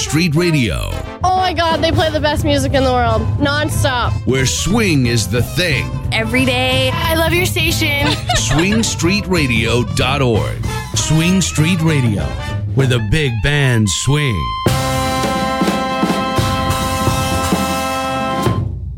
Street Radio, Oh my God, they play the best music in the world, nonstop. where swing is the thing. Every day. I love your station. SwingStreetRadio.org. Swing Street Radio, where the big bands swing.